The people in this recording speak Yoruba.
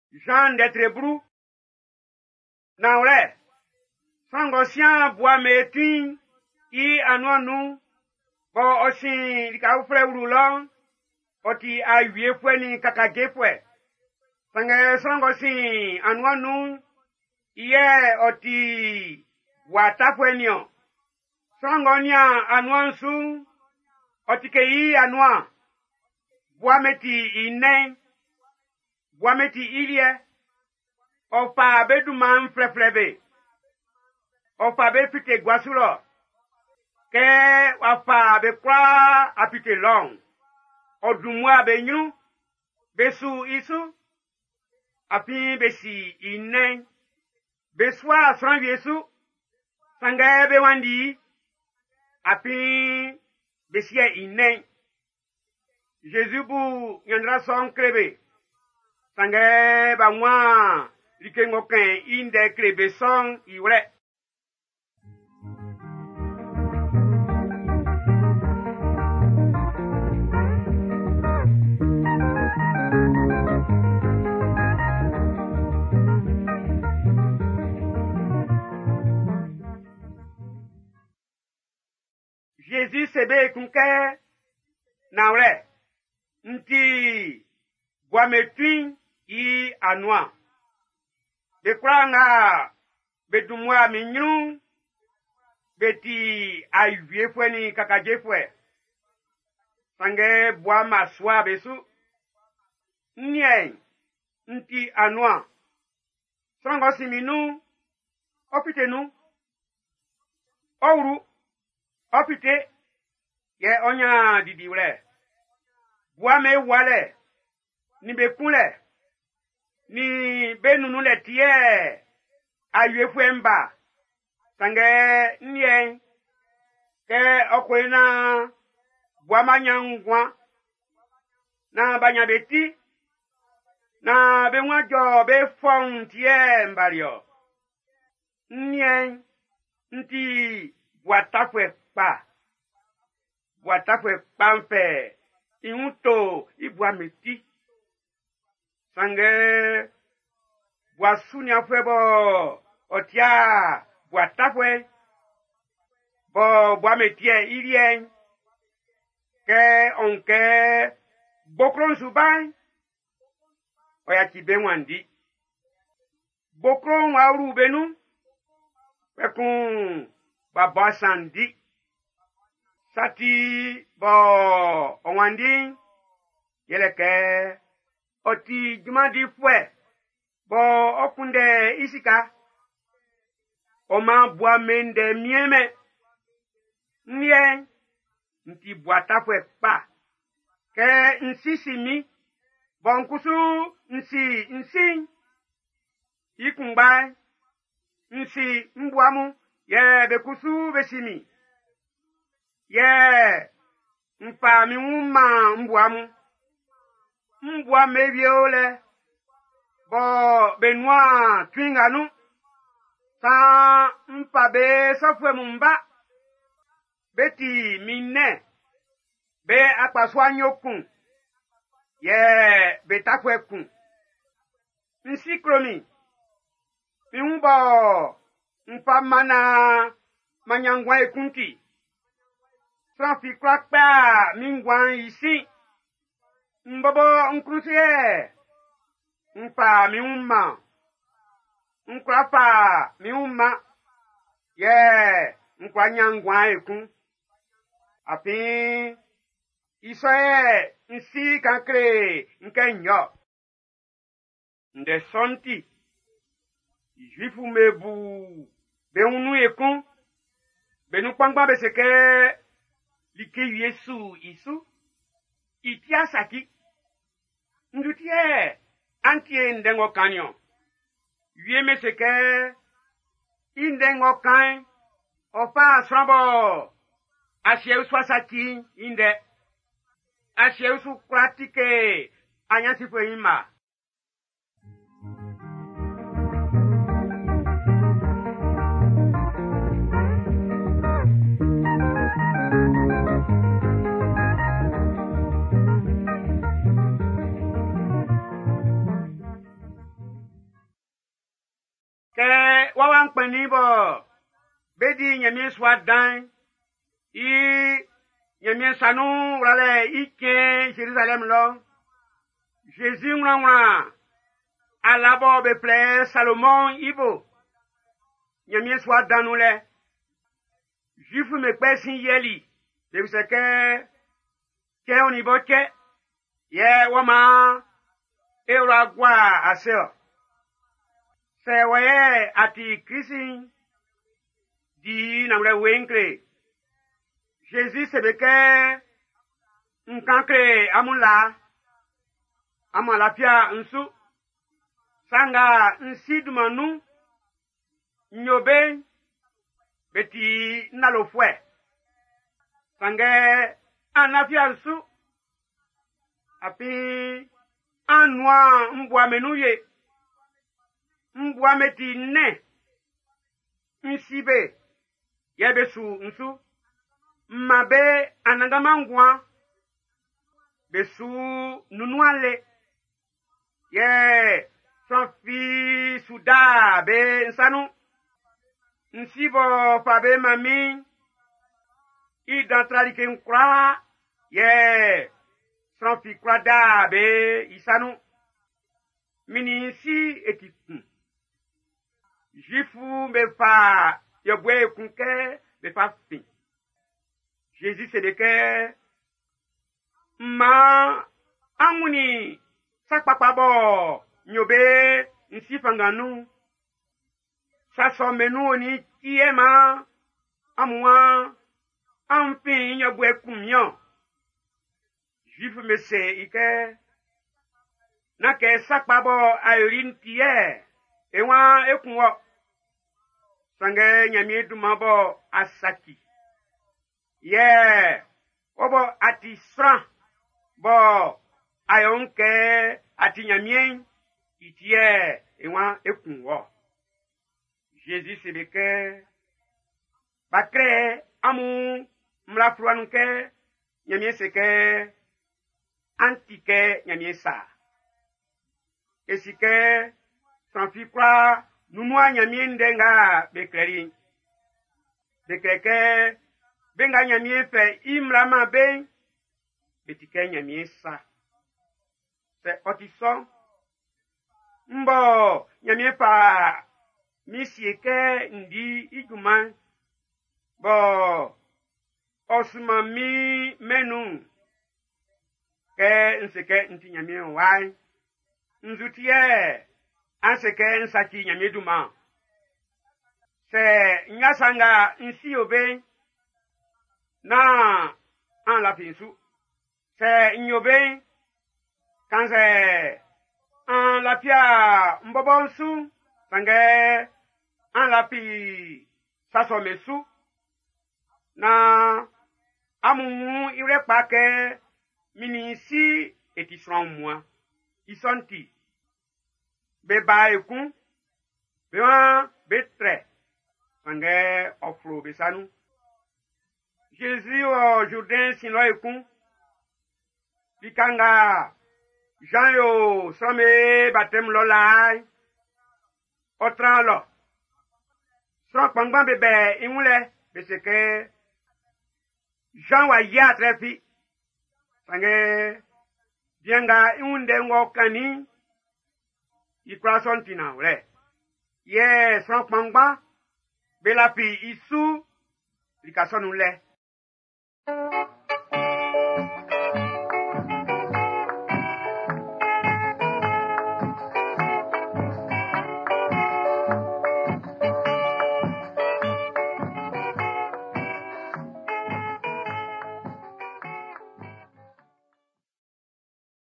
Jean d'être brou. Naure. Sangosian bois metin I anonu. Bo osin lika ufre urulon. Oti awie fwe ni kakage fwe. Sangosin anonu. Iye oti wata fwe nyo. Sangonia anuansu. Oti kei anua. Boameti inen. Boameti ilie. Ofa beduman fleflebe. Ofa be fite guasulo. Ke wafa be kwa apite long. Odumwa be nyu. Besu isu. Api besi inen. Beswa san yesu. Sangaye be wandi. Api besiye inen. Jésus bou yandra son krebe. Sangaye ba mwa. Like ngoken inde krebe son iwre. Jésus sebe kunke naure nti boametwin I anwa bekranga bedumwa minyu beti aywie fwe ni kakaje fwe sange boa maswa besu nye nti anwa sango siminu opitenu ouru opite ye onya didiwle boame wale ni bekunle ni benunu le tie ayefwe mba sange nye ke okwena boamanya ngwa na banya beti na benwa jo be fon tie mbario nye nti boatafwe pampe iunto ibuameti sange boasuni afwebo otia boatafwe bo boametie irien ke onke bokron subai oya kibenwandi bokron wauru benu pekun babasandi sati bo onwandi yeleke oti jumadi fwe bo okunde isika oma bua mende mieme nye nti buata fwe pa ke nsisimi bo nkusu nsi ikumbai nsi mbuamu ye bekusu besimi ye mpa mi umma mbuamu mbua mebiole bo benwa twinganu sa mpa be safwe mumba beti minne be akpaswa nyokun ye betakwe kun nsikromi miumbo mpa mana manyangwa ekunti Sanfi kwakpa mingwan isi. Mbobo nkrusie. Mpa miumma. Nkrapa miumma. Ye. Nkwanyangwan ekun. Api. Isoe. Nsi kankre. Nkenyo. Nde sonti. Juifu mebu. Be unu ekun. Be nukpangba beseke. Like Yesu isu itia saki ndutie antie ndengo kanyo yeme seke indengo kan ofa srambo ashe uswasaki inde ashe usu pratike anyasi fweima wawan kpeni bo bedi nyamie swa dan i nyamie sanu rale ike Jérusalem lo Jésus ngwa alabo be ple Salomon ibo nyamie swa danu le Juif me pesin yeli de se ke oni boke ye wama eura gwa aseo se waye ati Christ di namre wenkre Jésus sebeke nkankre amula pia nsu sanga nsidumanu nyobe beti nalofwe sange anafia nsu api anwa mbwamenuye mbwameti ne nsibe yebesu nsu mabe anangamangwa besu nunuale ye sanfi suda be nsanu nsibo fabe mami idantralike nkra ye sanfi krada be isanu minisi etitu Jifu me fa yobwe kunke me fa fin Jésus c'est de que ma amuni sakpapa bo nyobe nsi fanganu sa somenu oni tiema amwa amfin yobwe kumyo Jifu me se ike na ke sakpabo ayorin tie ewa ekunwo sange nyami dumabo asaki obo ati sran bo ayonke ati nyamien itie ewa ekunwo Jésus sebeke bakre amu mlafruanuke nyamien seke antike nyamien sa esike sanfi kwa nunua nyamien denga bekleri bekeke benga nyamie fe imrama ben betike nyamie sa se otison mbo nyamie pa misieke ndi iguman bo osuma mi menu ke nseke nti nyamie wai nzutie anseke nsaki nyamie duma se nyasanga nsi obe na an la pinsu se nyobe kanse an la pia mbobonsu sange an la pi sasomesu na amumu irepa ke minisi etisron moi isonti beba ekun betre sange ofro besanu Jésus au Jourdain sino ekun pikanga Jean yo some batem lola otran lo so pangban bebe inule beseke Jean wa ya trefi sange bienga inunde ngokani ikrason tina ule ye so pangban belapi isu likasonule